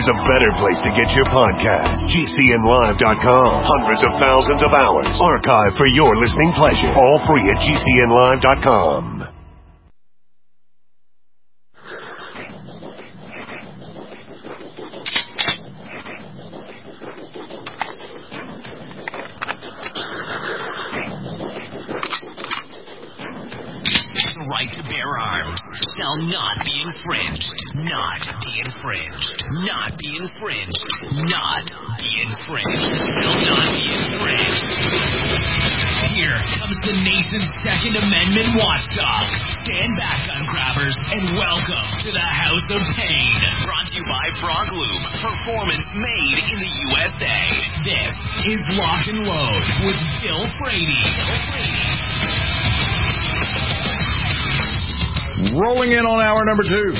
there's a better place to get your podcast. GCNlive.com. Hundreds of thousands of hours archived for your listening pleasure. All free at GCNlive.com. Right to bear arms shall not be infringed. Not be infringed. Not be infringed. Not be infringed. Shall not be infringed. Here comes the nation's Second Amendment watchdog. Stand back, gun grabbers, and welcome to the House of Pain. Brought to you by Frog Lube. Performance made in the USA. This is Lock and Load with Bill Frady. Rolling in on hour number 2.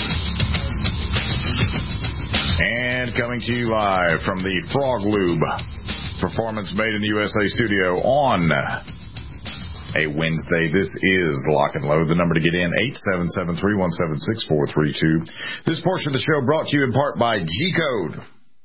And coming to you live from the Frog Lube Performance Made in the USA studio on a Wednesday. This is Lock and Load. The number to get in, 877-317-6432. This portion of the show brought to you in part by G-Code.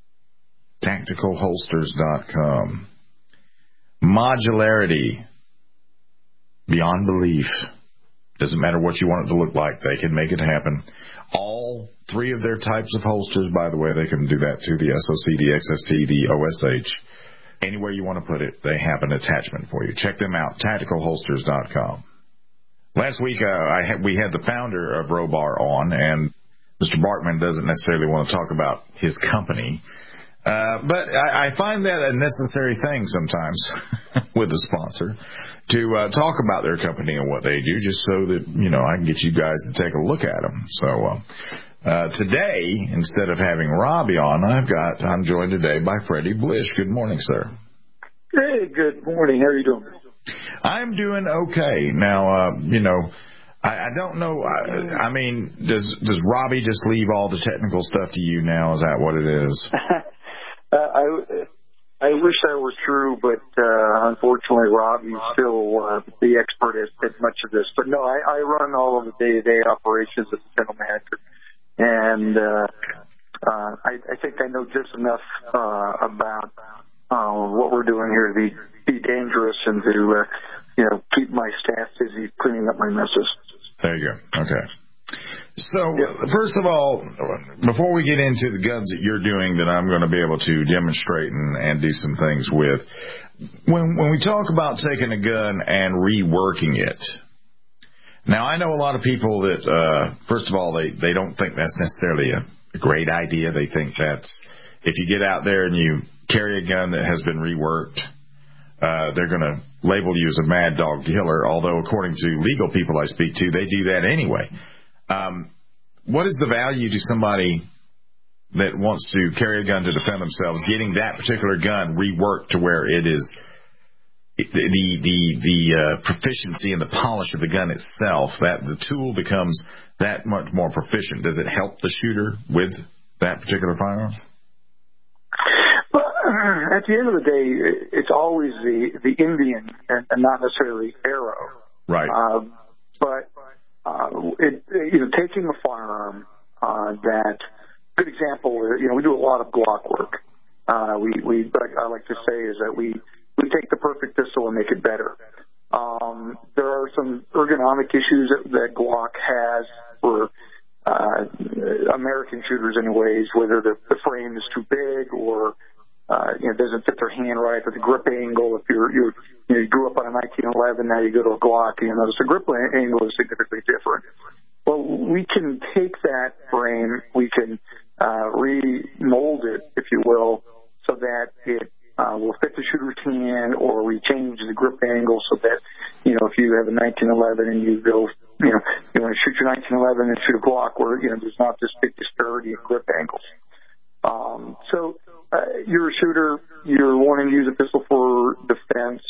TacticalHolsters.com. Modularity. Beyond belief. Doesn't matter what you want it to look like. They can make it happen. All 3 of their types of holsters, by the way, they can do that too. The SOC, the XST, the OSH. Anywhere you want to put it, they have an attachment for you. Check them out, TacticalHolsters.com. Last week, we had the founder of Robar on, and Mr. Barkman doesn't necessarily want to talk about his company. But I find that a necessary thing sometimes with a sponsor to talk about their company and what they do, just so that, I can get you guys to take a look at them. So today, instead of having Robbie on, I'm joined today by Freddie Blish. Good morning, sir. Hey, good morning. How are you doing? I'm doing okay. Now, I don't know. I mean, does Robbie just leave all the technical stuff to you now? Is that what it is? I wish that were true, but unfortunately, Robbie's still the expert at much of this. But no, I run all of the day-to-day operations as a general manager, and I think I know just enough about what we're doing here to be dangerous and to keep my staff busy cleaning up my messes. There you go. Okay. So, First of all, before we get into the guns that you're doing that I'm going to be able to demonstrate and do some things with, when we talk about taking a gun and reworking it, now I know a lot of people that, first of all, they don't think that's necessarily a great idea. They think that's, if you get out there and you carry a gun that has been reworked, they're going to label you as a mad dog killer, although according to legal people I speak to, they do that anyway. What is the value to somebody that wants to carry a gun to defend themselves, getting that particular gun reworked to where it is the proficiency and the polish of the gun itself, that the tool becomes that much more proficient? Does it help the shooter with that particular firearm? Well, at the end of the day, it's always the Indian and not necessarily the arrow. Right. Taking a firearm good example, we do a lot of Glock work. What I like to say is that we take the perfect pistol and make it better. There are some ergonomic issues that Glock has for American shooters anyways, whether the frame is too big or it doesn't fit their hand right, or the grip angle. If you grew up on a 1911, now you go to a Glock, notice the grip angle is significantly different. Well, we can take that frame, we can remold it, if you will, so that it will fit the shooter's hand, or we change the grip angle so that, if you have a 1911 and you go, you want to shoot your 1911 and shoot a Glock where, there's not this big disparity in grip angles. You're a shooter, you're wanting to use a pistol for defense,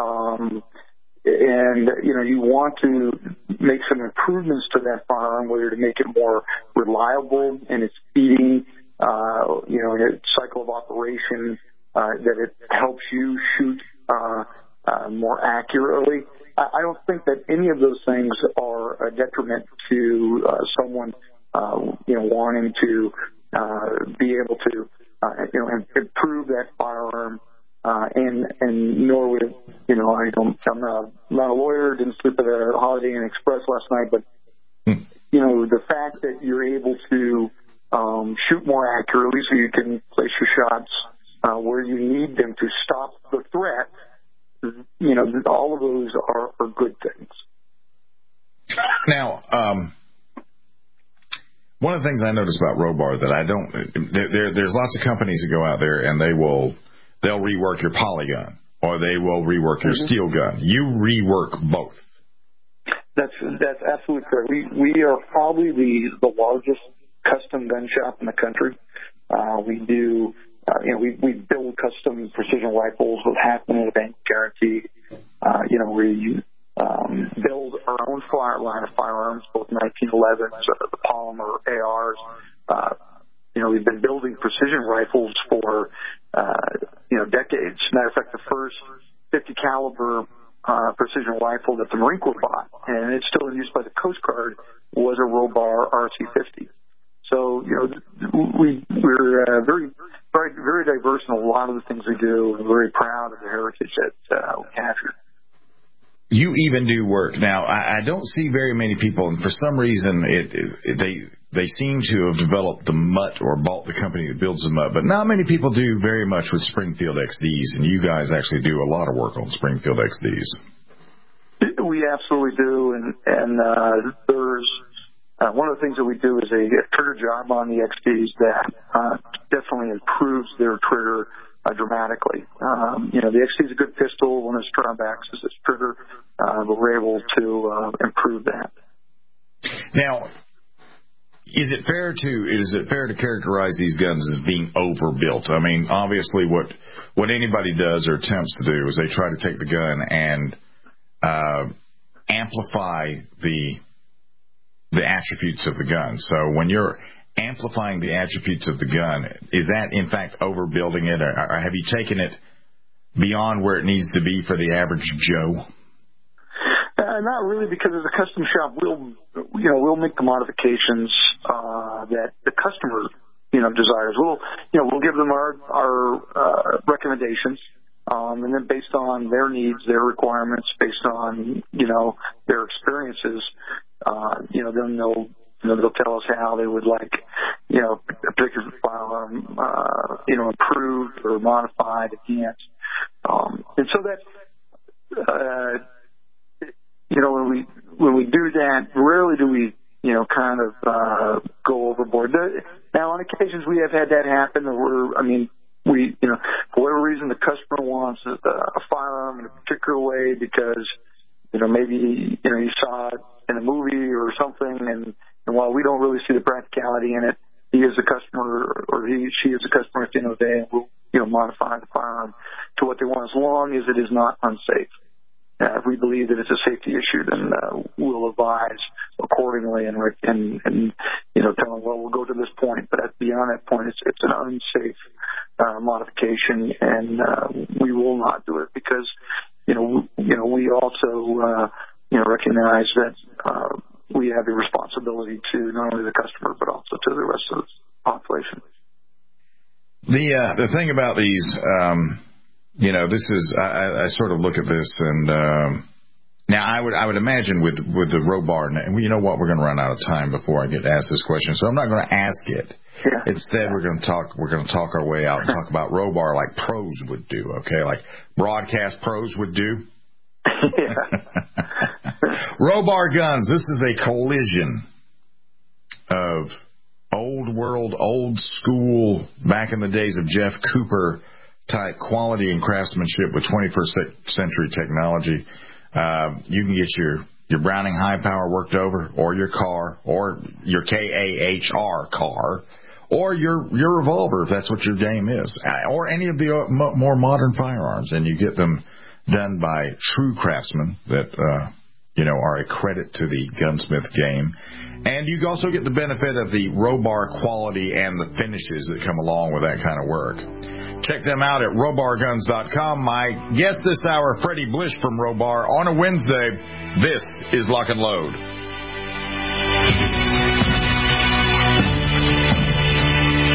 and you want to make some improvements to that firearm, whether to make it more reliable in its feeding, in its cycle of operation, that it helps you shoot more accurately. I don't think that any of those things are a detriment to someone, wanting to be able to, improve that firearm. And nor would, I'm not a lawyer, didn't sleep at a Holiday Inn Express last night, but, the fact that you're able to shoot more accurately so you can place your shots where you need them to stop the threat, all of those are good things. Now, one of the things I notice about Robar that I don't, there's lots of companies that go out there and they'll rework your polygun or they will rework your steel gun. You rework both. That's absolutely correct. We are probably the largest custom gun shop in the country. We do, we build custom precision rifles with half-minute event guarantee. We build our own line of firearms, both 1911s, the polymer ARs. We've been building precision rifles for, decades. Matter of fact, the first 50 caliber precision rifle that the Marine Corps bought, and it's still in use by the Coast Guard, was a Robar RC-50. So, we're very, very, very diverse in a lot of the things we do, and very proud of the heritage that we have here. You even do work. Now, I don't see very many people, and for some reason, they seem to have developed the Mutt or bought the company that builds the Mutt, but not many people do very much with Springfield XDs, and you guys actually do a lot of work on Springfield XDs. We absolutely do, and there's one of the things that we do is a trigger job on the XDs that definitely improves their trigger dramatically. The XD is a good pistol when it's drawbacks is its trigger, but we're able to improve that. Now, is it fair to characterize these guns as being overbuilt? I mean, obviously, what anybody does or attempts to do is they try to take the gun and amplify the attributes of the gun. So when you're amplifying the attributes of the gun, is that in fact overbuilding it, or have you taken it beyond where it needs to be for the average Joe? Not really, because as a custom shop, we'll make the modifications that the customer desires. We'll give them our recommendations, and then based on their needs, their requirements, based on their experiences, then they'll tell us how they would like a particular firearm improved or modified, enhanced, and so that's. When we do that, rarely do we, go overboard. Now, on occasions, we have had that happen. For whatever reason, the customer wants a firearm in a particular way because, maybe, you saw it in a movie or something, and while we don't really see the practicality in it, he is a customer, or she is a customer at the end of the day, and we'll, modify the firearm to what they want, as long as it is not unsafe. If we believe that it's a safety issue, then we'll advise accordingly and tell them, well, we'll go to this point. But beyond that point, it's an unsafe modification, and we will not do it because, we also, recognize that we have a responsibility to not only the customer but also to the rest of the population. The thing about these. This is I sort of look at this, and now I would imagine with the Robar, and you know what, we're going to run out of time before I get asked this question, so I'm not going to ask it. Yeah. Instead, we're going to talk our way out and talk about Robar like pros would do, okay, like broadcast pros would do. Robar guns. This is a collision of old world, old school, back in the days of Jeff Cooper type quality and craftsmanship with 21st century technology. You can get your Browning high power worked over, or your car, or your KAHR car, or your revolver if that's what your game is, or any of the more modern firearms, and you get them done by true craftsmen that are a credit to the gunsmith game. And you also get the benefit of the Robar quality and the finishes that come along with that kind of work. Check them out at robarguns.com. My guest this hour, Freddie Blish from Robar, on a Wednesday. This is Lock and Load.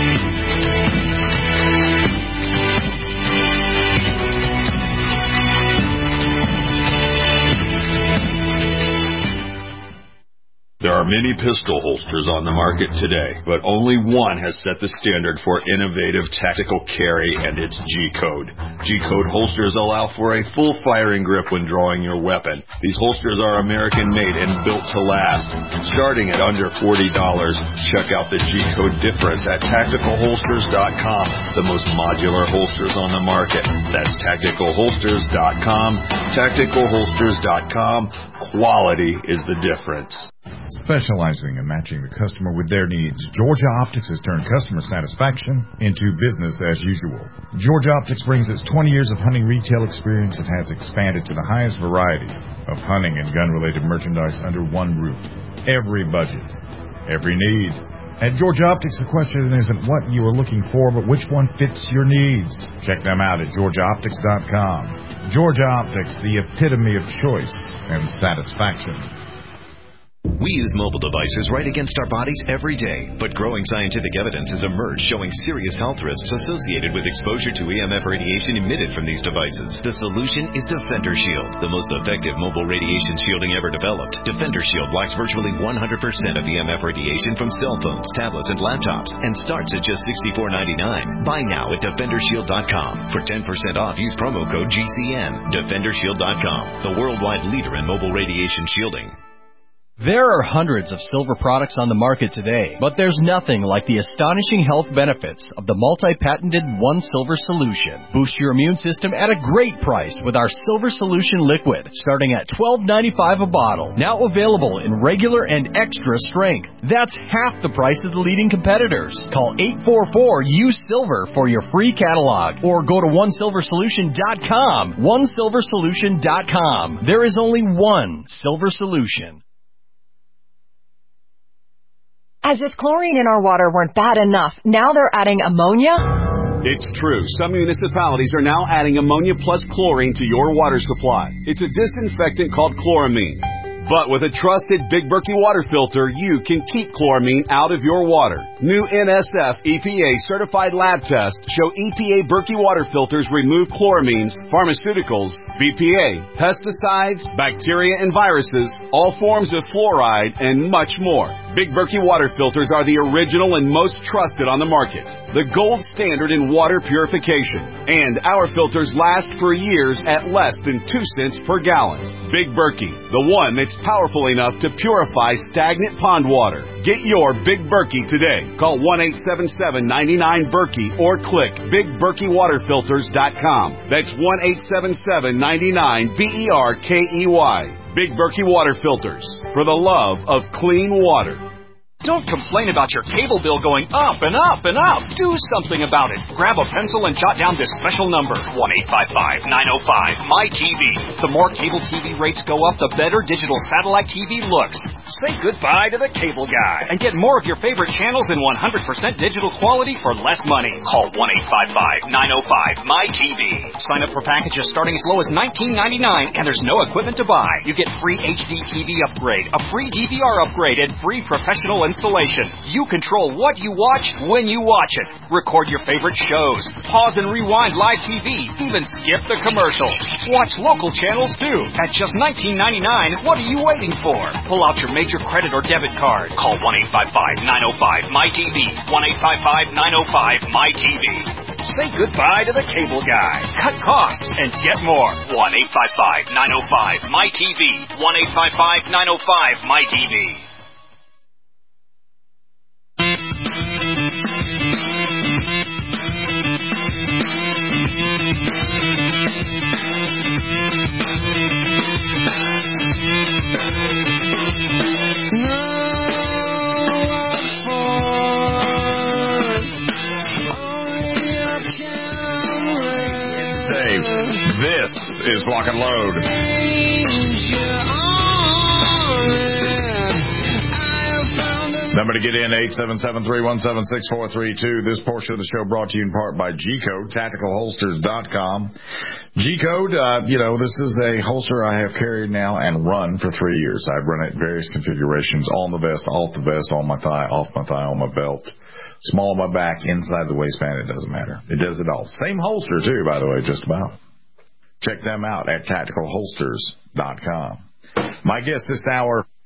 are many pistol holsters on the market today, but only one has set the standard for innovative tactical carry, and it's G-Code. G-Code holsters allow for a full firing grip when drawing your weapon. These holsters are American-made and built to last. Starting at under $40, check out the G-Code difference at TacticalHolsters.com, the most modular holsters on the market. That's TacticalHolsters.com. TacticalHolsters.com. Quality is the difference. Specializing in matching the customer with their needs, Georgia Optics has turned customer satisfaction into business as usual. Georgia Optics brings its 20 years of hunting retail experience and has expanded to the highest variety of hunting and gun-related merchandise under one roof. Every budget, every need. At Georgia Optics, the question isn't what you are looking for, but which one fits your needs. Check them out at GeorgiaOptics.com. Georgia Optics, the epitome of choice and satisfaction. We use mobile devices right against our bodies every day, but growing scientific evidence has emerged showing serious health risks associated with exposure to EMF radiation emitted from these devices. The solution is Defender Shield, the most effective mobile radiation shielding ever developed. Defender Shield blocks virtually 100% of EMF radiation from cell phones, tablets, and laptops, and starts at just $64.99. Buy now at DefenderShield.com. For 10% off, use promo code GCN. DefenderShield.com, the worldwide leader in mobile radiation shielding. There are hundreds of silver products on the market today, but there's nothing like the astonishing health benefits of the multi-patented One Silver Solution. Boost your immune system at a great price with our Silver Solution Liquid, starting at $12.95 a bottle. Now available in regular and extra strength. That's half the price of the leading competitors. Call 844-USILVER for your free catalog, or go to OneSilverSolution.com. OneSilverSolution.com. There is only one Silver Solution. As if chlorine in our water weren't bad enough, now they're adding ammonia? It's true. Some municipalities are now adding ammonia plus chlorine to your water supply. It's a disinfectant called chloramine. But with a trusted Big Berkey water filter, you can keep chloramine out of your water. New NSF EPA certified lab tests show EPA Berkey water filters remove chloramines, pharmaceuticals, BPA, pesticides, bacteria and viruses, all forms of fluoride, and much more. Big Berkey water filters are the original and most trusted on the market, the gold standard in water purification. And our filters last for years at less than 2 cents per gallon. Big Berkey, the one that's powerful enough to purify stagnant pond water. Get your Big Berkey today. Call 1-877-99-BERKEY or click BigBerkeyWaterFilters.com. That's 1-877-99-BERKEY. Big Berkey Water Filters, for the love of clean water. Don't complain about your cable bill going up and up and up. Do something about it. Grab a pencil and jot down this special number, 1-855-905-MY-TV. The more cable TV rates go up, the better digital satellite TV looks. Say goodbye to the cable guy and get more of your favorite channels in 100% digital quality for less money. Call 1-855-905-MY-TV. Sign up for packages starting as low as $19.99, and there's no equipment to buy. You get free HD TV upgrade, a free DVR upgrade, and free professional installation. You control what you watch when you watch it. Record your favorite shows. Pause and rewind live TV. Even skip the commercials. Watch local channels too. At just $19.99, what are you waiting for? Pull out your major credit or debit card. Call 1-855-905-MY-TV. 1-855-905-MY-TV. Say goodbye to the cable guy. Cut costs and get more. 1-855-905-MY-TV. 1-855-905-MY-TV. This is Lock and Load. Number to get in, 877-317-6432. This portion of the show brought to you in part by G-Code, TacticalHolsters.com. G-Code, this is a holster I have carried now and run for 3 years. I've run it in various configurations, on the vest, off the vest, on my thigh, off my thigh, on my belt, small on my back, inside the waistband, it doesn't matter. It does it all. Same holster, too, by the way, just about. Check them out at TacticalHolsters.com. My guest this hour,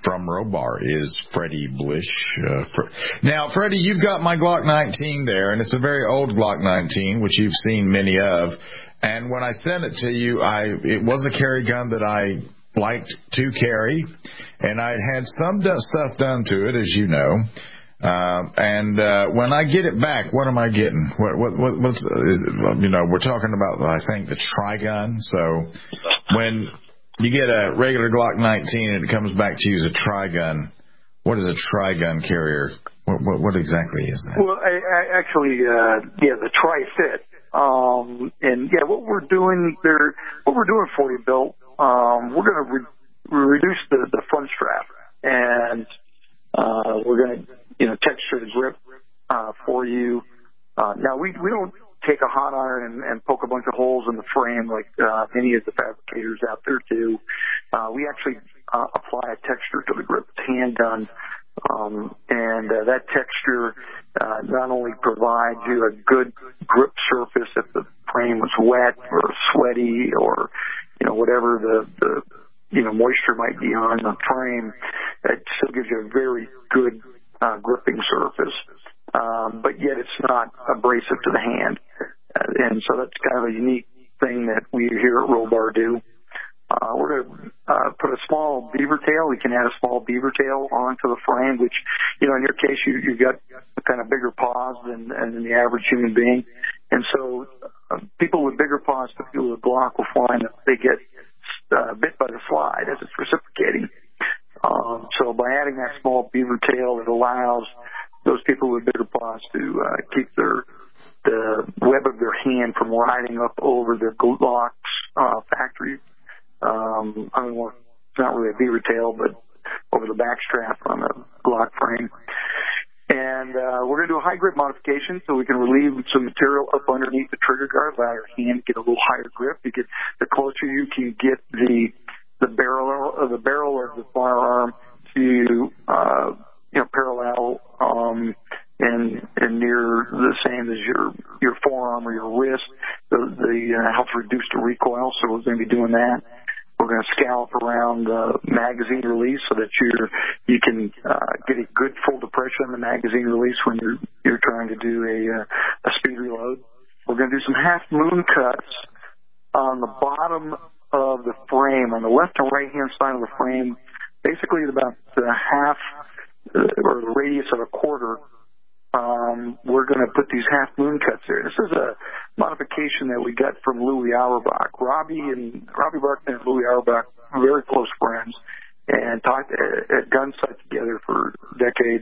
from Robar is Freddie Blish. Now, Freddie, you've got my Glock 19 there, and it's a very old Glock 19, which you've seen many of. And when I sent it to you, it was a carry gun that I liked to carry, and I had some stuff done to it, as you know. And when I get it back, what am I getting? What's we're talking about, I think, the Tri-Gun. So when you get a regular Glock 19 and it comes back to you as a Tri-Gun, what is a Tri-Gun carrier? What exactly is that? Well, I actually, the Tri-Fit. What we're doing for you, Bill, we're going to reduce the front strap, and we're going to texture the grip for you. Now we don't take a hot iron and poke a bunch of holes in the frame like any of the fabricators out there do. We actually apply a texture to the grip. It's hand done. And that texture not only provides you a good grip surface if the frame was wet or sweaty or whatever the moisture might be on the frame, it still gives you a very good gripping surface, but yet it's not abrasive to the hand. And so that's kind of a unique thing that we here at Robar do. We're going to put a small beaver tail. We can add a small beaver tail onto the frame, which, in your case, you've got kind of bigger paws than the average human being. And so people with bigger paws, particularly with Glock, will find that they get bit by the slide as it's reciprocating. So by adding that small beaver tail, it allows those people with bigger paws to keep the web of their hand from riding up over their Glock's factory. It's not really a beaver tail, but over the back strap on the Glock frame. And we're going to do a high grip modification so we can relieve some material up underneath the trigger guard, allow your hand to get a little higher grip. The closer you can get the barrel of the firearm to parallel and near the same as your forearm or your wrist, helps reduce the recoil. So we're going to be doing that. We're going to scallop around the magazine release so that you can get a good full depression on the magazine release when you're trying to do a speed reload. We're going to do some half moon cuts on the bottom of the frame, on the left and right hand side of the frame, basically at about half or the radius of a quarter. We're going to put these half moon cuts there. This is a modification that we got from Louis Auerbach. Robbie Barkman and Louis Auerbach were very close friends and talked at gun sites together for decades.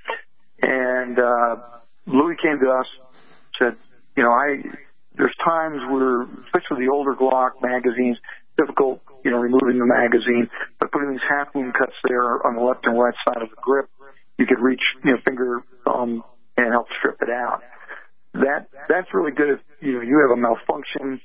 And Louis came to us, said, there's times where, especially the older Glock magazines, difficult, removing the magazine, but putting these half moon cuts there on the left and right side of the grip, you could reach, finger, thumb, and help strip it out. That's really good if you have a malfunction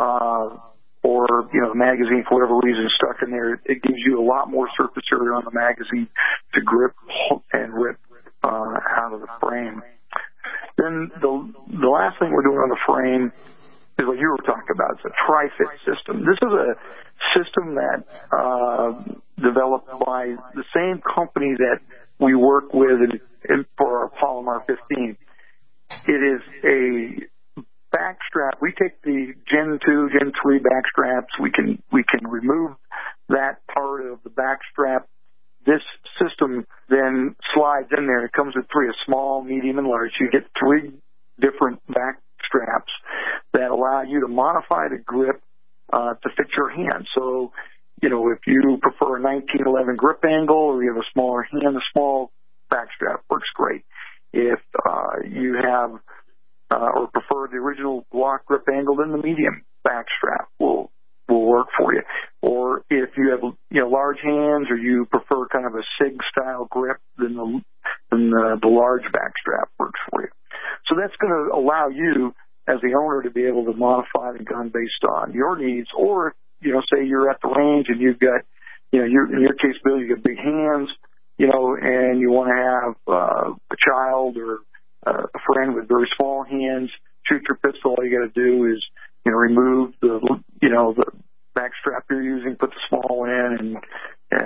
or the magazine for whatever reason is stuck in there. It gives you a lot more surface area on the magazine to grip and rip out of the frame. Then the last thing we're doing on the frame is what you were talking about. It's a Tri-Fit system. This is a system that developed by the same company that we work with for our Palomar 15. It is a backstrap. We take the Gen 2, Gen 3 backstraps. We can remove that part of the backstrap. This system then slides in there. It comes with three, a small, medium, and large. You get three different backstraps that allow you to modify the grip to fit your hand. So, if you prefer a 1911 grip angle or you have a smaller hand, the small backstrap works great. If you have or prefer the original Glock grip angle, then the medium backstrap will work for you. Or if you have large hands or you prefer kind of a SIG style grip, then the large backstrap works for you. So that's going to allow you as the owner to be able to modify the gun based on your needs. Or say you're at the range and you've got in your case, Bill, you got big hands, and you want to have a child or a friend with very small hands shoot your pistol. All you got to do is remove the backstrap you're using, put the small one in, and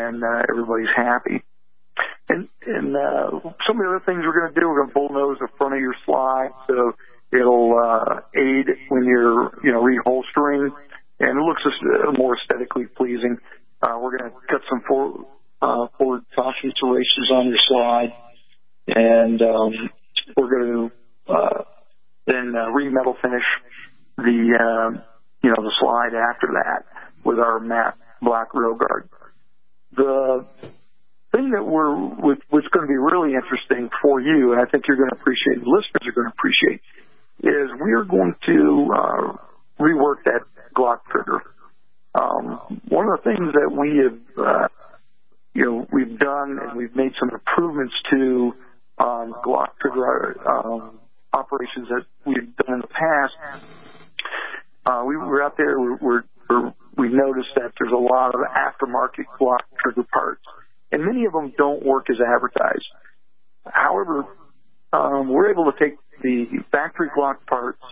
and everybody's happy. And some of the other things we're going to do, we're going to bullnose the front of your slide, so it'll aid when you're, reholstering, and it looks just more aesthetically pleasing. We're going to cut some forward caution serrations on your slide, and we're going to then re-metal finish the slide after that with our matte black rail guard. The thing that what's going to be really interesting for you, and I think you're going to appreciate, the listeners are going to appreciate, is we're going to rework that Glock trigger. One of the things that we have, we've done, and we've made some improvements to Glock trigger operations that we've done in the past. We were out there. We noticed that there's a lot of aftermarket Glock trigger parts, and many of them don't work as advertised. However, we're able to take the factory Glock parts,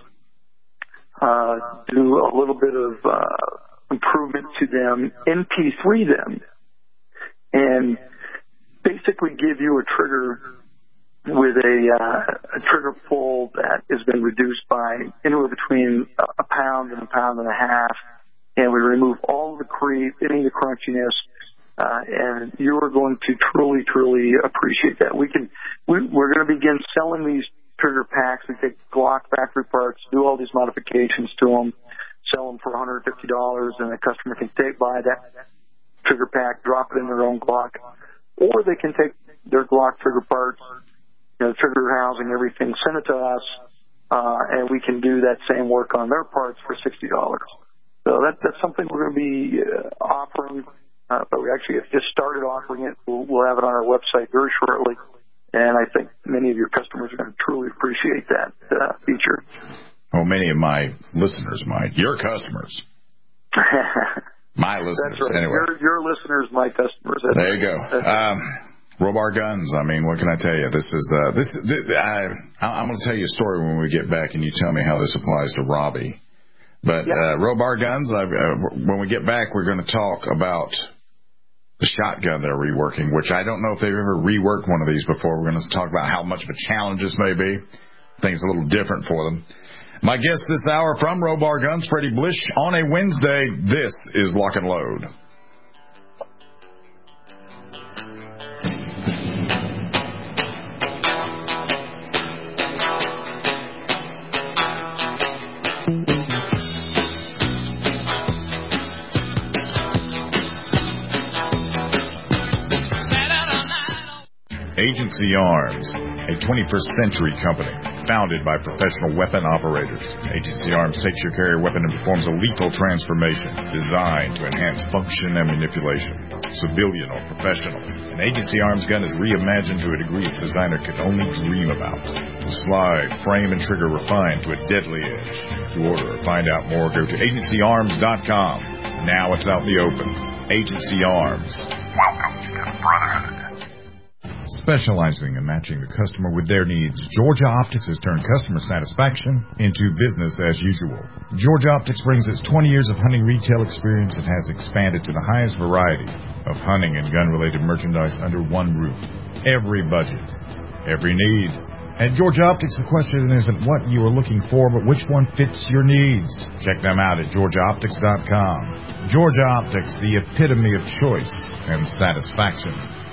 do a little bit of improvement to them, NP3 them, and basically give you a trigger with a trigger pull that has been reduced by anywhere between a pound and a pound and a half, and we remove all of the creep, any of the crunchiness, and you are going to truly, truly appreciate that. We're going to begin selling these trigger packs. We take Glock factory parts, do all these modifications to them, sell them for $150, and the customer can buy that trigger pack, drop it in their own Glock, or they can take their Glock trigger parts, trigger housing, everything, send it to us, and we can do that same work on their parts for $60. So that's something we're going to be offering, but we actually have just started offering it. We'll have it on our website very shortly, and I think many of your customers are going to truly appreciate that feature. Well, many of my listeners might. Your customers. My listeners. That's right. Anyway. Your listeners, my customers. There you go. Robar Guns. I mean, what can I tell you? I'm going to tell you a story when we get back, and you tell me how this applies to Robbie. But Robar Guns, when we get back, we're going to talk about the shotgun they're reworking, which I don't know if they've ever reworked one of these before. We're going to talk about how much of a challenge this may be. I think it's a little different for them. My guest this hour from Robar Guns, Freddie Blish, on a Wednesday. This is Lock and Load. Agency Arms, a 21st century company founded by professional weapon operators. Agency Arms takes your carrier weapon and performs a lethal transformation designed to enhance function and manipulation. Civilian or professional, an Agency Arms gun is reimagined to a degree its designer could only dream about. The slide, frame, and trigger refined to a deadly edge. To order or find out more, go to agencyarms.com. Now it's out in the open. Agency Arms. Welcome to the Brotherhood. Specializing in matching the customer with their needs, Georgia Optics has turned customer satisfaction into business as usual. Georgia Optics brings its 20 years of hunting retail experience and has expanded to the highest variety of hunting and gun-related merchandise under one roof. Every budget, every need. At Georgia Optics, the question isn't what you are looking for, but which one fits your needs. Check them out at GeorgiaOptics.com. Georgia Optics, the epitome of choice and satisfaction.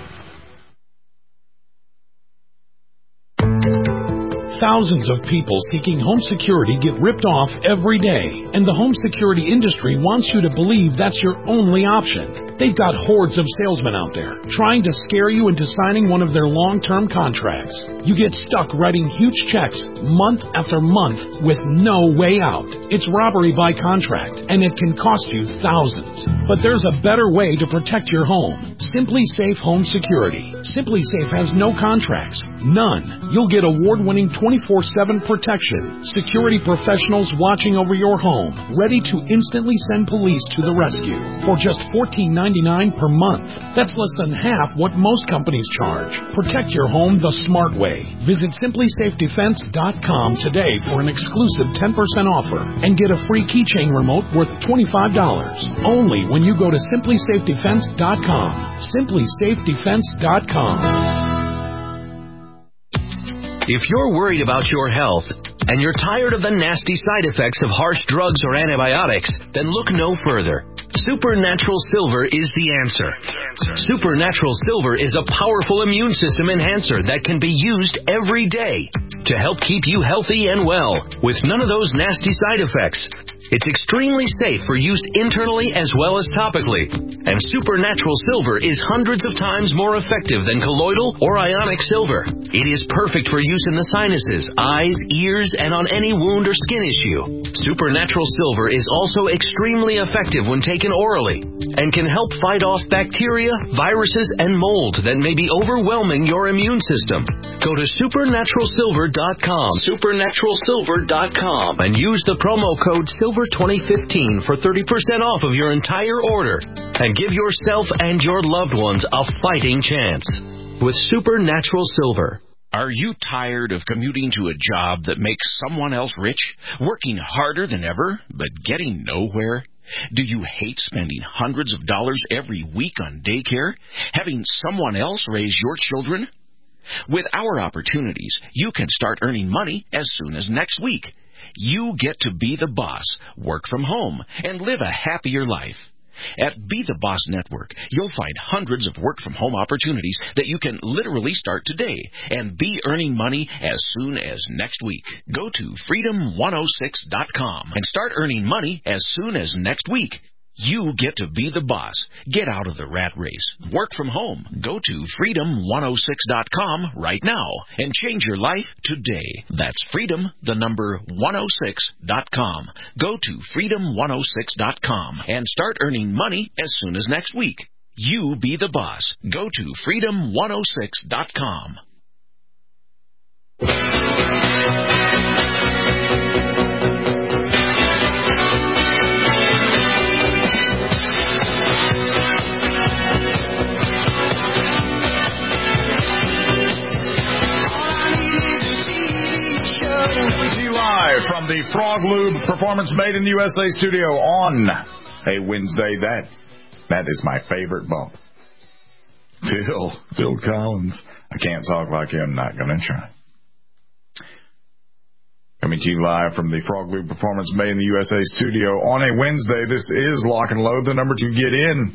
Thousands of people seeking home security get ripped off every day, and the home security industry wants you to believe that's your only option. They've got hordes of salesmen out there trying to scare you into signing one of their long-term contracts. You get stuck writing huge checks month after month with no way out. It's robbery by contract, and it can cost you thousands. But there's a better way to protect your home. Simply Safe Home Security. Simply Safe has no contracts. None. You'll get award-winning 24/7 protection, security professionals watching over your home, ready to instantly send police to the rescue for just $14.99 per month. That's less than half what most companies charge. Protect your home the smart way. Visit SimplySafeDefense.com today for an exclusive 10% offer and get a free keychain remote worth $25. Only when you go to SimplySafeDefense.com. SimplySafeDefense.com. If you're worried about your health and you're tired of the nasty side effects of harsh drugs or antibiotics, then look no further. Supernatural Silver is the answer. Supernatural Silver is a powerful immune system enhancer that can be used every day to help keep you healthy and well with none of those nasty side effects. It's extremely safe for use internally as well as topically. And Supernatural Silver is hundreds of times more effective than colloidal or ionic silver. It is perfect for use in the sinuses, eyes, ears, and on any wound or skin issue. Supernatural Silver is also extremely effective when taken orally and can help fight off bacteria, viruses, and mold that may be overwhelming your immune system. Go to supernaturalsilver.com, supernaturalsilver.com, and use the promo code SILVER2015 for 30% off of your entire order and give yourself and your loved ones a fighting chance with Supernatural Silver. Are you tired of commuting to a job that makes someone else rich, working harder than ever, but getting nowhere? Do you hate spending hundreds of dollars every week on daycare, having someone else raise your children? With our opportunities, you can start earning money as soon as next week. You get to be the boss, work from home, and live a happier life. At Be the Boss Network, you'll find hundreds of work-from-home opportunities that you can literally start today and be earning money as soon as next week. Go to freedom106.com and start earning money as soon as next week. You get to be the boss. Get out of the rat race. Work from home. Go to freedom106.com right now and change your life today. That's freedom106.com. Go to freedom106.com and start earning money as soon as next week. You be the boss. Go to freedom106.com. Live from the Frog Lube Performance Made in the USA studio on a Wednesday. That is my favorite bump. Phil Collins. I can't talk like him. Not going to try. Coming to you live from the Frog Lube Performance Made in the USA studio on a Wednesday. This is Lock and Load. The number to get in,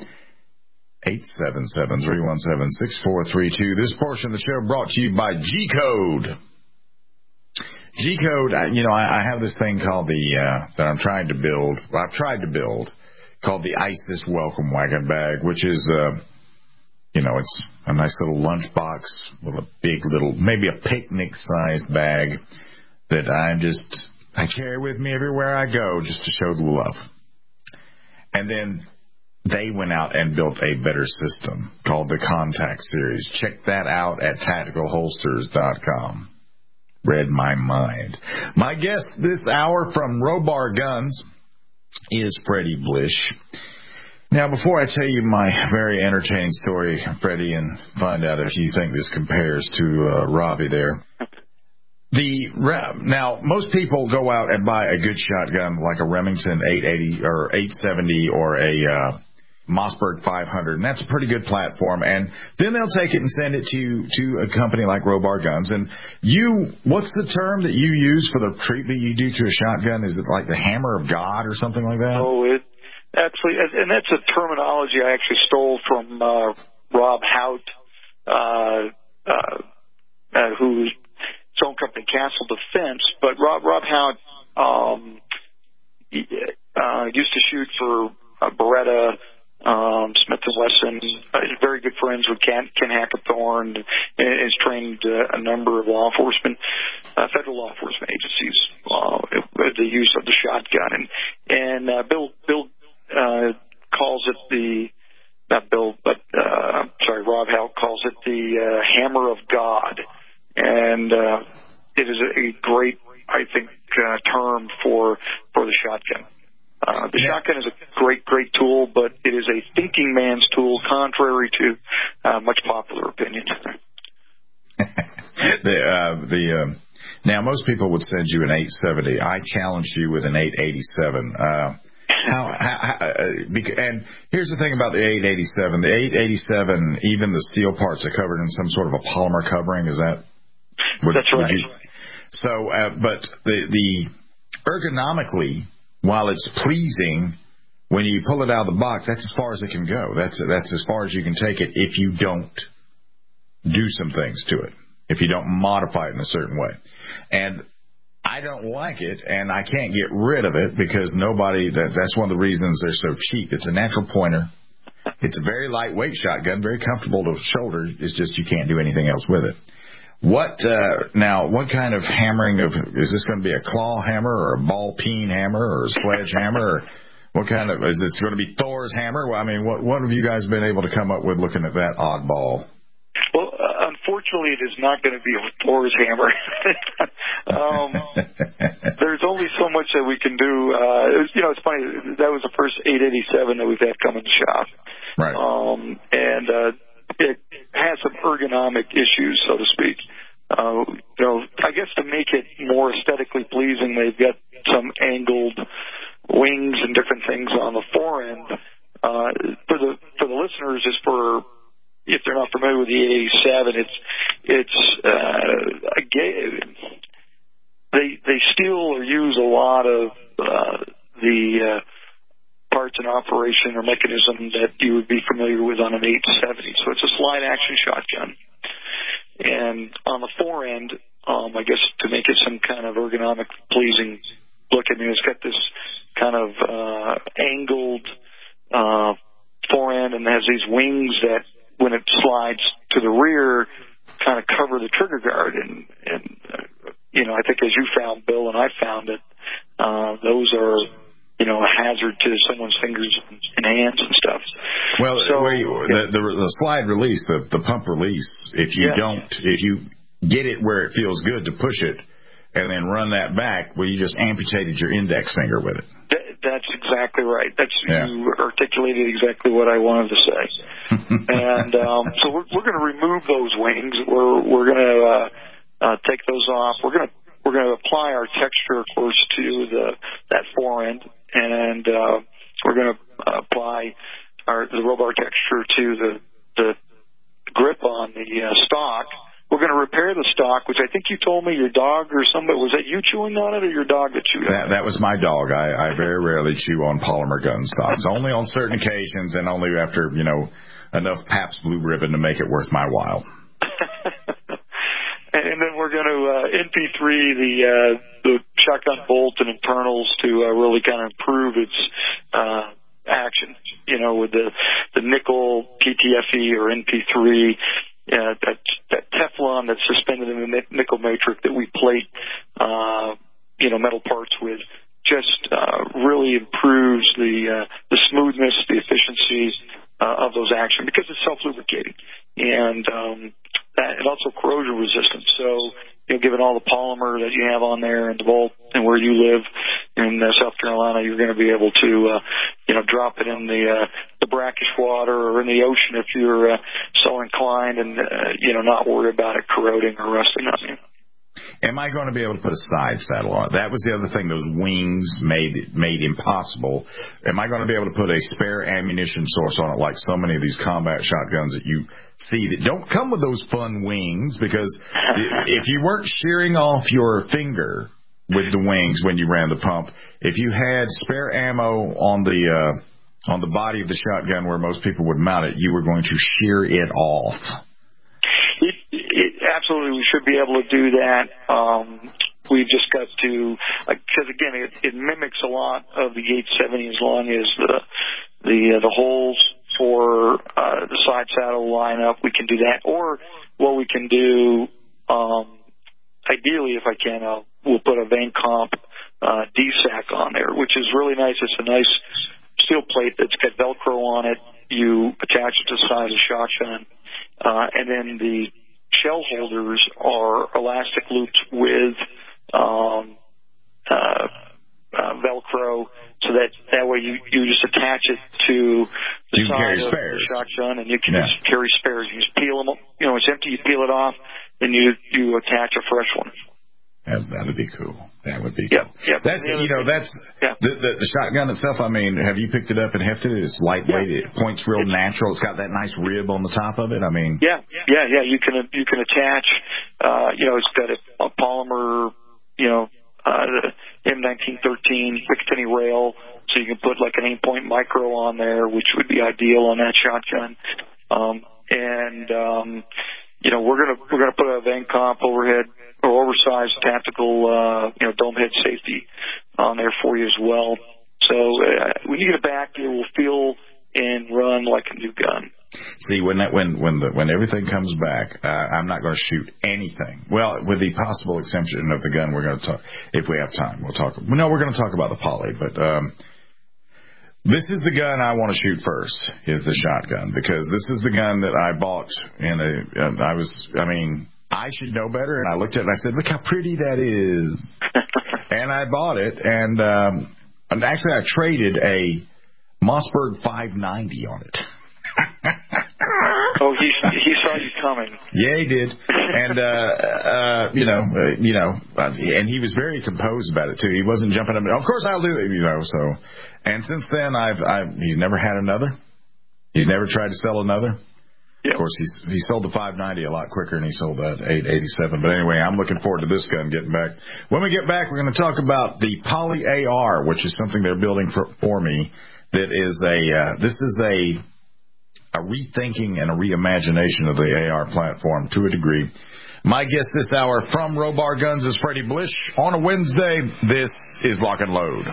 877-317-6432. This portion of the show brought to you by G-Code. G-Code, I have this thing called that I'm trying to build. Well, I've tried to build, called the ISIS Welcome Wagon Bag, which is, it's a nice little lunchbox with a big little, maybe a picnic-sized bag that I carry with me everywhere I go just to show the love. And then they went out and built a better system called the Contact Series. Check that out at tacticalholsters.com. Read my mind. My guest this hour from Robar Guns is Freddie Blish. Now, before I tell you my very entertaining story, Freddie, and find out if you think this compares to Robbie there. Now, most people go out and buy a good shotgun like a Remington 880 or 870 or a Mossberg 500, and that's a pretty good platform. And then they'll take it and send it to a company like Robar Guns. And what's the term that you use for the treatment you do to a shotgun? Is it like the hammer of God or something like that? Oh, it actually, and that's a terminology I actually stole from Rob Hout, whose own company, Castle Defense. But Rob Hout used to shoot for Beretta, Smith & Wesson, very good friends with Ken Hackathorn, and has trained a number of law enforcement, federal law enforcement agencies, the use of the shotgun. And Bill calls it Rob Hout calls it the hammer of God. And it is a term for the shotgun. The shotgun is a great tool, but it is a thinking man's tool, contrary to much popular opinion. Now, most people would send you an 870. I challenge you with an 887. And here's the thing about the 887. The 887, even the steel parts are covered in some sort of a polymer covering. Is that? That's right. So, but the ergonomically, while it's pleasing, when you pull it out of the box, that's as far as it can go. That's as far as you can take it if you don't do some things to it, if you don't modify it in a certain way. And I don't like it, and I can't get rid of it because that's one of the reasons they're so cheap. It's a natural pointer. It's a very lightweight shotgun, very comfortable to shoulder. It's just you can't do anything else with it. What kind of hammering is this going to be, a claw hammer or a ball peen hammer or a sledgehammer, or what kind of, is this going to be Thor's hammer? Well, I mean, what have you guys been able to come up with looking at that oddball? Well, unfortunately, it is not going to be Thor's hammer. There's only so much that we can do. It's funny, that was the first 887 that we've had come in the shop. Right. And it has some ergonomic issues, so to speak. I guess to make it more aesthetically pleasing, they've got some angled wings and different things on the forend. For the listeners, if they're not familiar with the 887, they steal or use a lot of the parts and operation or mechanism that you would be familiar with on an 870. So it's a slide action shotgun. And on the forend, I guess to make it some kind of ergonomic pleasing look, I mean, it's got this kind of angled forend and has these wings that, when it slides to the rear, kind of cover the trigger guard. And I think as you found, Bill, and I found it, those are, a hazard to someone's fingers and hands and stuff. Well, the slide release, the pump release, if you get it where it feels good to push it and then run that back, you just amputated your index finger with it. That's exactly right. You articulated exactly what I wanted to say. And so we're going to remove those wings. We're going to take those off. We're going to apply our texture, of course, to that forend, and we're going to apply the Robar texture to the grip on the stock. We're going to repair the stock, which I think you told me your dog or somebody, was that you chewing on it or your dog that chewed on it? That was my dog. I very rarely chew on polymer gun stocks, only on certain occasions and only after, enough Pabst Blue Ribbon to make it worth my while. And then we're going to NP3 the shotgun bolt and internals to really kind of improve its action, with the nickel PTFE or NP3. That Teflon that's suspended in the nickel matrix that we plate, metal parts with, just really improves the smoothness, the efficiency of those action, because it's self-lubricating, and it also corrosion resistant. So, given all the polymer that you have on there and the bolt and where you live in South Carolina, you're going to be able to, drop it in the brackish water or in the ocean if you're so inclined, and not worry about it corroding or rusting on you. Am I going to be able to put a side saddle on it? That was the other thing those wings made impossible. Am I going to be able to put a spare ammunition source on it like so many of these combat shotguns that you see that don't come with those fun wings? Because if you weren't shearing off your finger with the wings when you ran the pump, if you had spare ammo on the body of the shotgun where most people would mount it, you were going to shear it off. Absolutely, we should be able to do that. We've just got to, because again, it mimics a lot of the 870 as long as the holes for the side saddle line up. We can do that, or what we can do, ideally, if I can, we'll put a Van Comp DSAC on there, which is really nice. It's a nice steel plate that's got Velcro on it. You attach it to the side of the shotgun, and then the shell holders are elastic loops with Velcro, so that way you just attach it to the side of the shotgun, and you can just carry spares. You just peel them. It's empty. You peel it off, then you attach a fresh one. That'd be cool. That would be cool. Yep. That's the shotgun itself. I mean, have you picked it up and hefted it? It's lightweight. It points real natural. It's got that nice rib on the top of it. I mean, yeah. You can attach. It's got a polymer. The M1913 Picatinny rail, so you can put like an 8-point micro on there, which would be ideal on that shotgun. We're gonna put a VanComp overhead or oversized tactical dome head safety on there for you as well. So when you get it back, it will feel and run like a new gun. See, when everything comes back, I'm not going to shoot anything. Well, with the possible exception of the gun, we're going to talk. If we have time, we'll talk. No, we're going to talk about the poly, but this is the gun I want to shoot first. Is the shotgun, because this is the gun that I bought I should know better, and I looked at it and I said, "Look how pretty that is," and I bought it, and actually I traded a Mossberg 590 on it. Oh, he saw you coming. Yeah, he did, and and he was very composed about it too. He wasn't jumping up. Of course, I'll do it, So, and since then, he's never had another. He's never tried to sell another. Yep. Of course, he sold the 590 a lot quicker than he sold that 887. But anyway, I'm looking forward to this gun getting back. When we get back, we're going to talk about the Poly AR, which is something they're building for me. That is this is a rethinking and a reimagination of the AR platform to a degree. My guest this hour from Robar Guns is Freddie Blish. On a Wednesday, this is Lock and Load.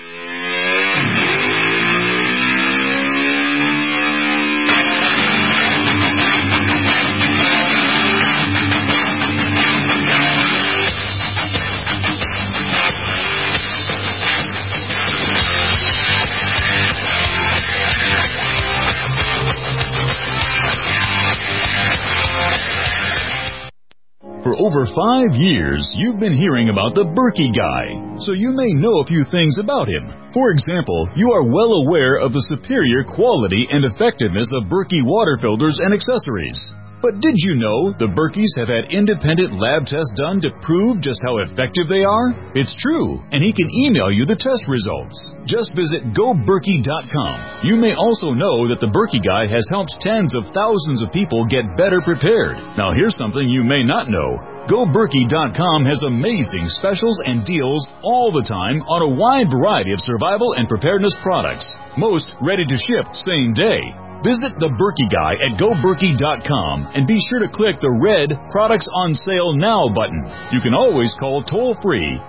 For over 5 years, you've been hearing about the Berkey Guy, so you may know a few things about him. For example, you are well aware of the superior quality and effectiveness of Berkey water filters and accessories. But did you know the Berkeys have had independent lab tests done to prove just how effective they are? It's true, and he can email you the test results. Just visit GoBerkey.com. You may also know that the Berkey Guy has helped tens of thousands of people get better prepared. Now here's something you may not know. GoBerkey.com has amazing specials and deals all the time on a wide variety of survival and preparedness products. Most ready to ship same day. Visit the Berkey Guy at GoBerkey.com and be sure to click the red Products on Sale Now button. You can always call toll-free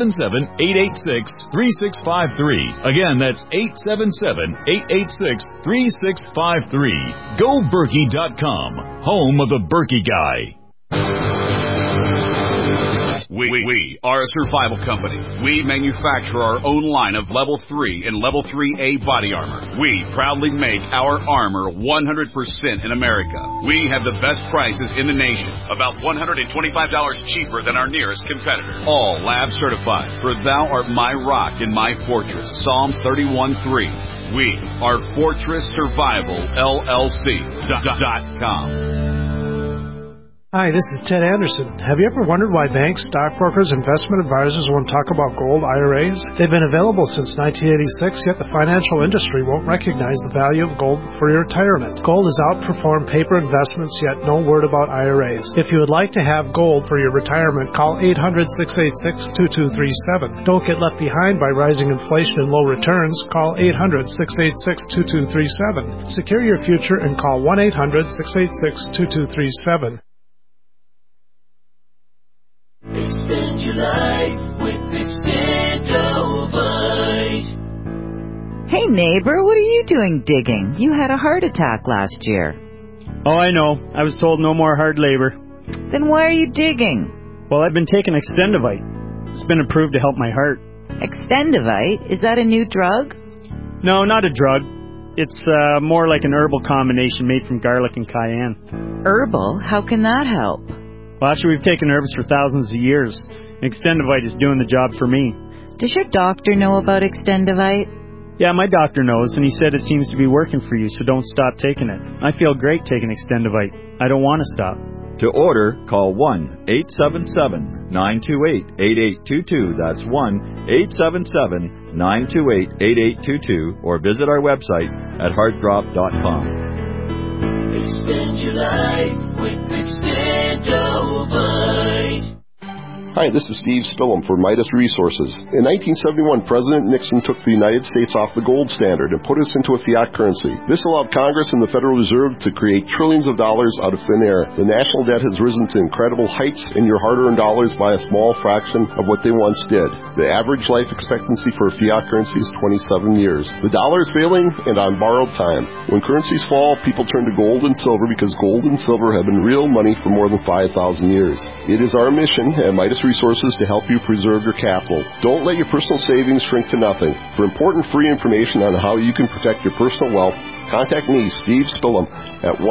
877-886-3653. Again, that's 877-886-3653. GoBerkey.com, home of the Berkey Guy. We are a survival company. We manufacture our own line of Level 3 and Level 3A body armor. We proudly make our armor 100% in America. We have the best prices in the nation, about $125 cheaper than our nearest competitor. All lab certified, for thou art my rock and my fortress. Psalm 31:3. We are Fortress Survival LLC.com. Hi, this is Ted Anderson. Have you ever wondered why banks, stockbrokers, investment advisors won't talk about gold IRAs? They've been available since 1986, yet the financial industry won't recognize the value of gold for your retirement. Gold has outperformed paper investments, yet no word about IRAs. If you would like to have gold for your retirement, call 800-686-2237. Don't get left behind by rising inflation and low returns. Call 800-686-2237. Secure your future and call 1-800-686-2237. Extend your life with Extendovite. Hey neighbor, what are you doing digging? You had a heart attack last year. Oh, I know. I was told no more hard labor. Then why are you digging? Well, I've been taking Extendovite. It's been approved to help my heart. Extendovite? Is that a new drug? No, not a drug. It's more like an herbal combination made from garlic and cayenne. Herbal? How can that help? Well, actually, we've taken herbs for thousands of years. Extendovite is doing the job for me. Does your doctor know about Extendivite? Yeah, my doctor knows, and he said it seems to be working for you, so don't stop taking it. I feel great taking Extendivite. I don't want to stop. To order, call 1-877-928-8822. That's 1-877-928-8822. Or visit our website at heartdrop.com. Extend your life with Extendovite. Hi, this is Steve Spillum for Midas Resources. In 1971, President Nixon took the United States off the gold standard and put us into a fiat currency. This allowed Congress and the Federal Reserve to create trillions of dollars out of thin air. The national debt has risen to incredible heights, and your hard-earned dollars by a small fraction of what they once did. The average life expectancy for a fiat currency is 27 years. The dollar is failing and on borrowed time. When currencies fall, people turn to gold and silver because gold and silver have been real money for more than 5,000 years. It is our mission at Midas Resources to help you preserve your capital. Don't let your personal savings shrink to nothing. For important free information on how you can protect your personal wealth, contact me, Steve Spillum, at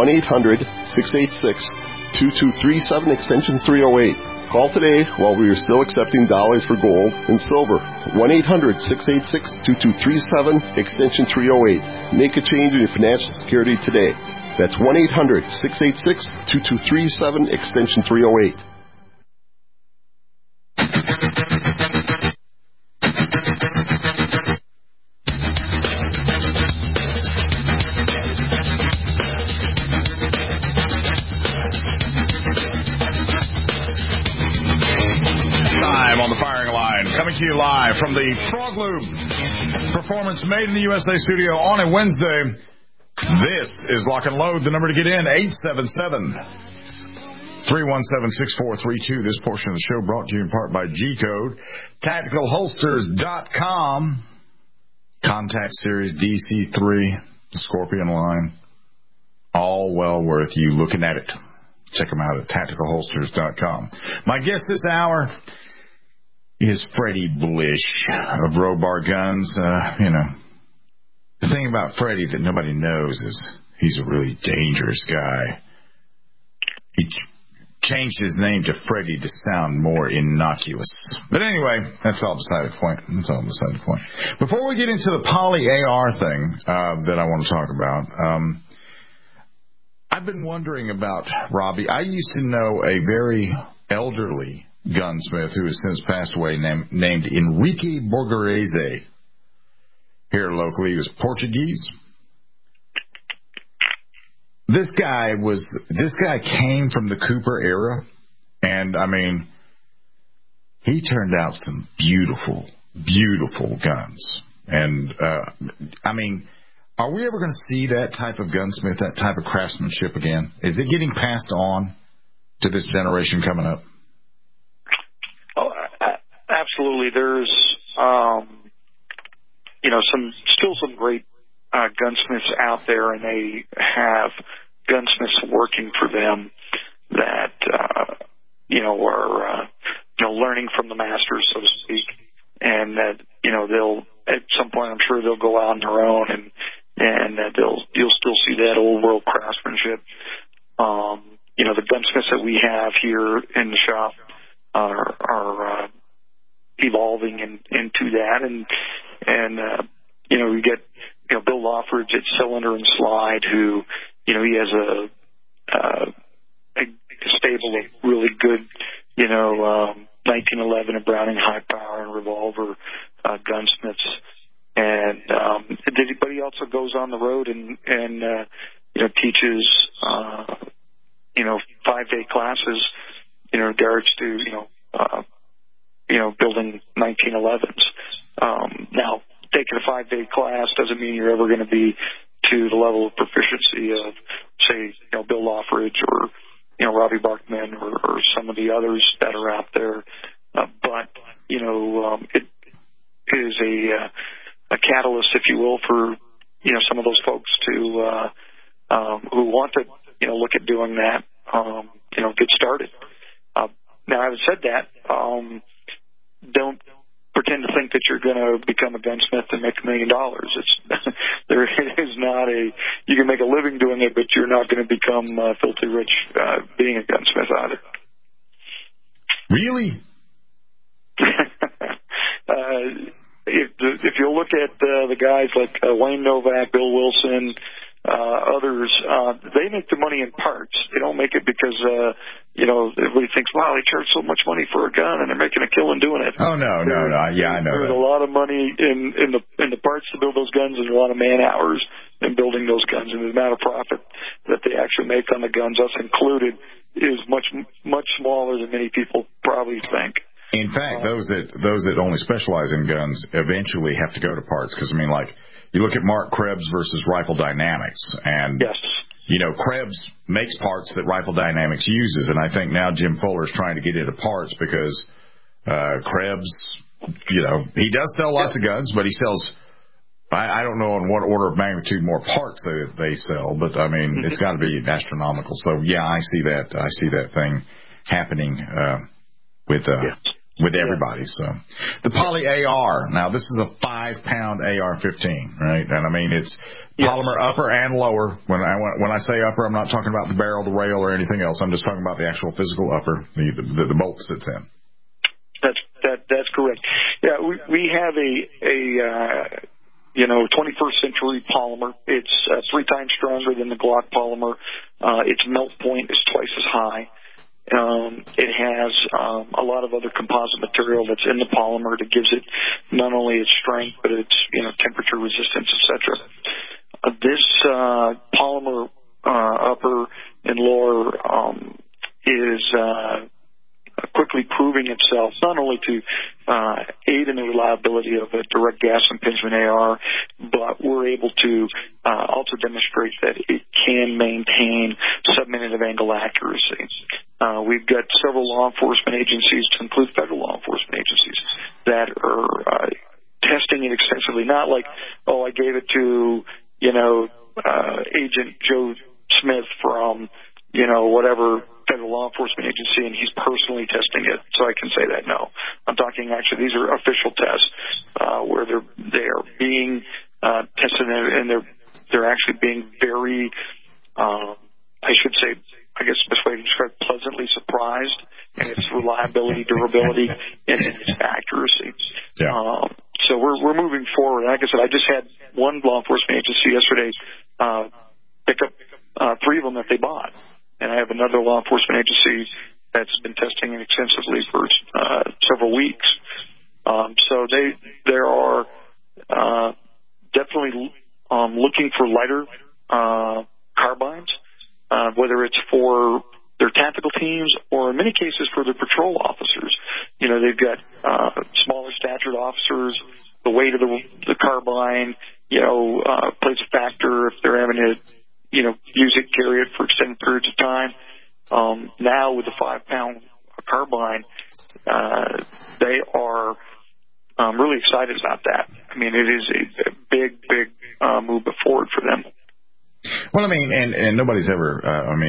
1-800-686-2237, extension 308. Call today while we are still accepting dollars for gold and silver. 1-800-686-2237, extension 308. Make a change in your financial security today. That's 1-800-686-2237, extension 308. Time on the firing line, coming to you live from the Frog Loop Performance Made in the USA studio on a Wednesday. This is Lock and Load. The number to get in, 877-317-6432. This portion of the show brought to you in part by G-Code, TacticalHolsters.com, Contact Series DC-3, the Scorpion line. All well worth you looking at it. Check them out at TacticalHolsters.com. My guest this hour is Freddie Blish of Robar Guns. The thing about Freddie that nobody knows is he's a really dangerous guy. He changed his name to Freddie to sound more innocuous. But anyway, that's all beside the point. Before we get into the poly AR thing that I want to talk about, I've been wondering about Robbie. I used to know a very elderly gunsmith who has since passed away named Enrique Borghese. Here locally, he was Portuguese. This guy came from the Cooper era, and I mean, he turned out some beautiful, beautiful guns. And I mean, are we ever going to see that type of gunsmith, that type of craftsmanship again? Is it getting passed on to this generation coming up? Oh, absolutely. There's, still some great gunsmiths out there, and they have gunsmiths working for them that, are, learning from the masters, so to speak. And that, they'll, at some point, I'm sure they'll go out on their own and you'll still see that old world craftsmanship. The gunsmiths that we have here in the shop are evolving into that, and we get Bill Lawford's at Cylinder and Slide, who he has a stable of really good 1911 and Browning high power and revolver gunsmiths. And but he also goes on the road and teaches 5-day classes in regards to building 1911s. Now, taking a 5-day class doesn't mean you're ever going to be to the level of proficiency of, say, Bill Lawford or Robbie Barkman or some of the others that are out there. But it is a catalyst, if you will, for some of those folks to who want to look at doing that, get started. Now, having said that, don't pretend to think that you're going to become a gunsmith and make $1 million. There is not you can make a living doing it, but you're not going to become filthy rich being a gunsmith either. Really? if you look at the guys like Wayne Novak, Bill Wilson, others, they make the money in parts. They don't make it because everybody thinks, wow, they charge so much money for a gun and they're making a killing doing it. Oh no. Yeah, I know There's that. a lot of money in the parts to build those guns, and a lot of man hours in building those guns, and the amount of profit that they actually make on the guns, us included, is much smaller than many people probably think. In fact, those that only specialize in guns eventually have to go to parts, because I mean, like, you look at Mark Krebs versus Rifle Dynamics, and yes. Krebs makes parts that Rifle Dynamics uses, and I think now Jim Fuller's trying to get into parts because Krebs, he does sell lots of guns, but he sells, I don't know in what order of magnitude more parts they sell, but I mean, it's got to be astronomical. So yeah, I see that thing happening with everybody. So the Poly AR, now this is a 5-pound AR-15, right? And I mean, it's polymer upper and lower. When I say upper, I'm not talking about the barrel, the rail, or anything else. I'm just talking about the actual physical upper, the bolt sits in. That's correct. Yeah, we have a 21st century polymer. It's 3 times stronger than the Glock polymer. Its melt point is twice as high. It has a lot of other composite material that's in the polymer that gives it not only its strength, but its temperature resistance, etc. This polymer upper and lower is quickly proving itself not only to aid in the reliability of a direct gas impingement AR, but we're able to also demonstrate that it can maintain sub-minute of angle accuracy. We've got several law enforcement agencies, to include federal law enforcement agencies, that are testing it extensively. Not like, I gave it to, Agent Joe Smith from, whatever federal law enforcement agency, and he's personally testing it, so I can say that. No, I'm talking actually these are official tests where they are being tested, and they're actually being very, I guess the best way to describe it, pleasantly surprised in its reliability, durability, and its accuracy. Yeah. So we're moving forward. Like I said, I just had one law enforcement agency yesterday pick up 3 of them that they bought. And I have another law enforcement agency that's been testing it extensively for several weeks. So they are definitely looking for lighter carbines, whether it's for their tactical teams or in many cases for their patrol officers. They've got smaller statured officers. The weight of the carbine, plays a factor if they're having to use it, carry it for extended periods of time. Now with the 5-pound carbine, they are really excited about that. I mean, it is a big move forward for them. Well, I mean, and nobody's ever,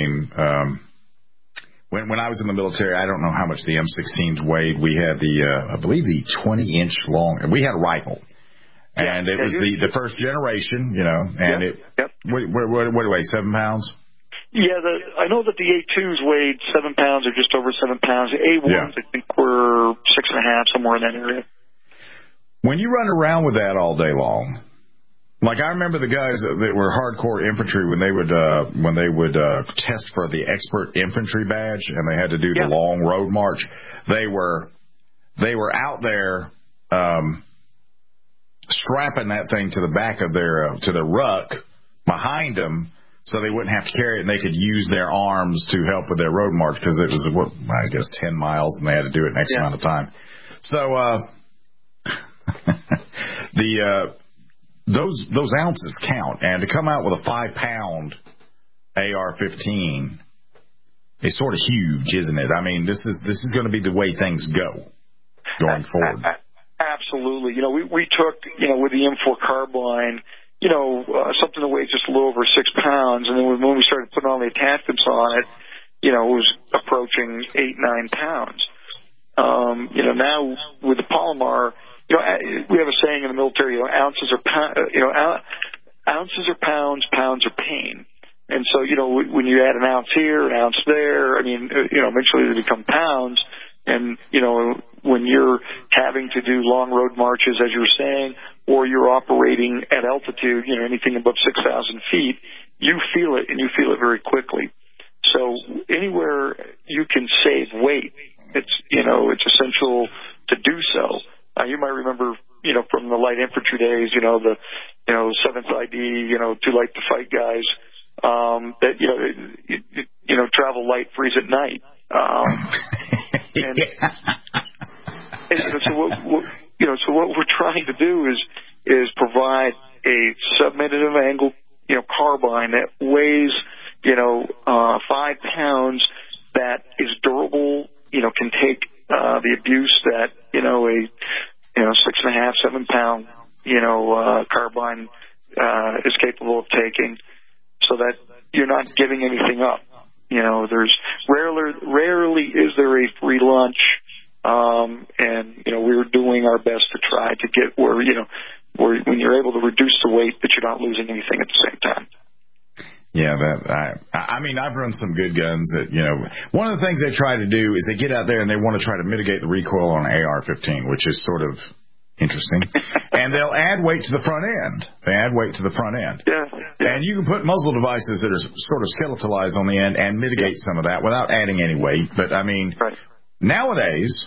when I was in the military, I don't know how much the M16s weighed. We had I believe the 20-inch long, we had a rifle. And it was the first generation, and what do I, 7 pounds? Yeah, I know that the A2s weighed 7 pounds or just over 7 pounds. The A1s, I think, were 6.5, somewhere in that area. When you run around with that all day long, like I remember the guys that were hardcore infantry when they would test for the expert infantry badge and they had to do the long road march. They were out there. Strapping that thing to the back of to the ruck behind them so they wouldn't have to carry it and they could use their arms to help with their road march because it was, 10 miles and they had to do it in X amount of time. So, those ounces count, and to come out with a 5-pound AR-15 is sort of huge, isn't it? I mean, this is going to be the way things go going forward. Absolutely. We took, with the M4 carbine, something that weighs just a little over 6 pounds. And then when we started putting all the attachments on it, it was approaching 8-9 pounds. Now with the Palomar, we have a saying in the military, ounces are pounds, pounds are pain. And so, when you add an ounce here, an ounce there, I mean, eventually they become pounds. And, when you're having to do long road marches, as you were saying, or you're operating at altitude, anything above 6,000 feet, you feel it, and you feel it very quickly. So anywhere you can save weight, it's essential to do so. You might remember, from the light infantry days, the 7th ID, too light to fight guys, that, travel light, freeze at night. So what we're trying to do is provide a sub-minimum angle, carbine that weighs, 5 pounds, that is durable, can take the abuse that, a 6.5, 7 pound, carbine is capable of taking, so that you're not giving anything up. There's rarely is there a free lunch, and we're doing our best to try to get where when you're able to reduce the weight, that you're not losing anything at the same time. Yeah, I've run some good guns that, one of the things they try to do is they get out there and they want to try to mitigate the recoil on an AR-15, which is sort of interesting. And they'll add weight to the front end. They add weight to the front end. Yeah. And you can put muzzle devices that are sort of skeletalized on the end and mitigate some of that without adding any weight. But, right. Nowadays,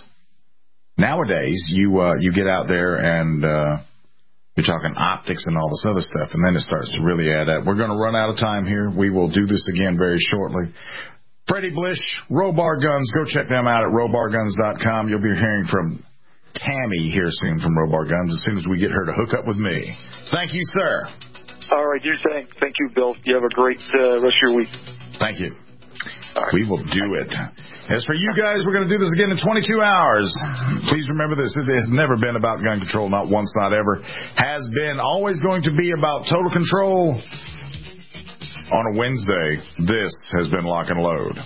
you get out there and you're talking optics and all this other stuff, and then it starts to really add up. We're going to run out of time here. We will do this again very shortly. Freddie Blish, Robar Guns. Go check them out at robarguns.com. You'll be hearing from Tammy here soon from Robar Guns as soon as we get her to hook up with me. Thank you, sir. All right, thank you, Bill. You have a great rest of your week. Thank you. Right. We will do it. As for you guys, we're going to do this again in 22 hours. Please remember this. This has never been about gun control, not once, not ever. Has been always going to be about total control. On a Wednesday, this has been Lock and Load.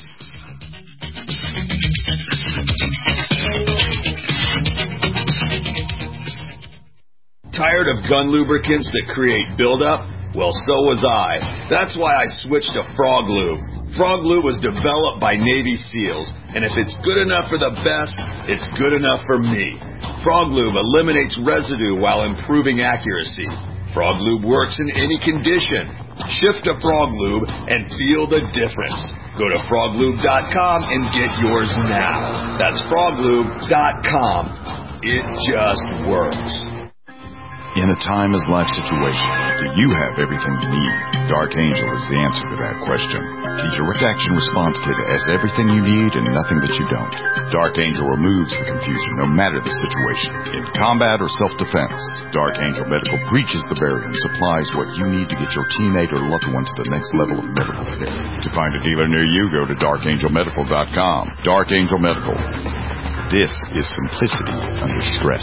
Tired of gun lubricants that create buildup? Well, so was I. That's why I switched to Frog Lube. Frog Lube was developed by Navy SEALs, and if it's good enough for the best, it's good enough for me. Frog Lube eliminates residue while improving accuracy. Frog Lube works in any condition. Shift to Frog Lube and feel the difference. Go to froglube.com and get yours now. That's froglube.com. It just works. In a time as life situation, do you have everything you need? Dark Angel is the answer to that question. The Direct Action Response Kit has everything you need and nothing that you don't. Dark Angel removes the confusion no matter the situation. In combat or self-defense, Dark Angel Medical breaches the barrier and supplies what you need to get your teammate or loved one to the next level of medical care. To find a dealer near you, go to darkangelmedical.com. Dark Angel Medical. This is simplicity under stress.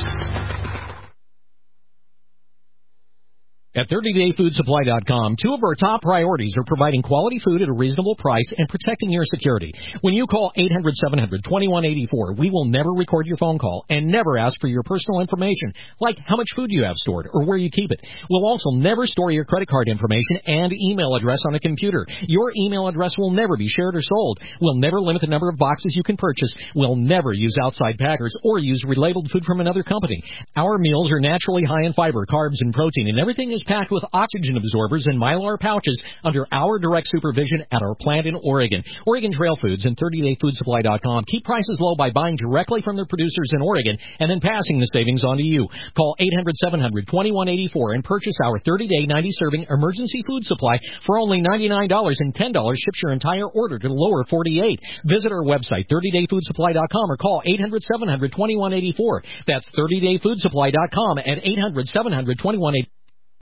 At 30dayfoodsupply.com, two of our top priorities are providing quality food at a reasonable price and protecting your security. When you call 800-700-2184, we will never record your phone call and never ask for your personal information, like how much food you have stored or where you keep it. We'll also never store your credit card information and email address on a computer. Your email address will never be shared or sold. We'll never limit the number of boxes you can purchase. We'll never use outside packers or use relabeled food from another company. Our meals are naturally high in fiber, carbs, and protein, and everything is packed with oxygen absorbers and Mylar pouches under our direct supervision at our plant in Oregon. Oregon Trail Foods and 30dayfoodsupply.com keep prices low by buying directly from their producers in Oregon and then passing the savings on to you. Call 800-700-2184 and purchase our 30-day 90-serving emergency food supply for only $99, and $10 ships your entire order to the lower 48. Visit our website, 30dayfoodsupply.com, or call 800-700-2184. That's 30dayfoodsupply.com at 800-700-2184.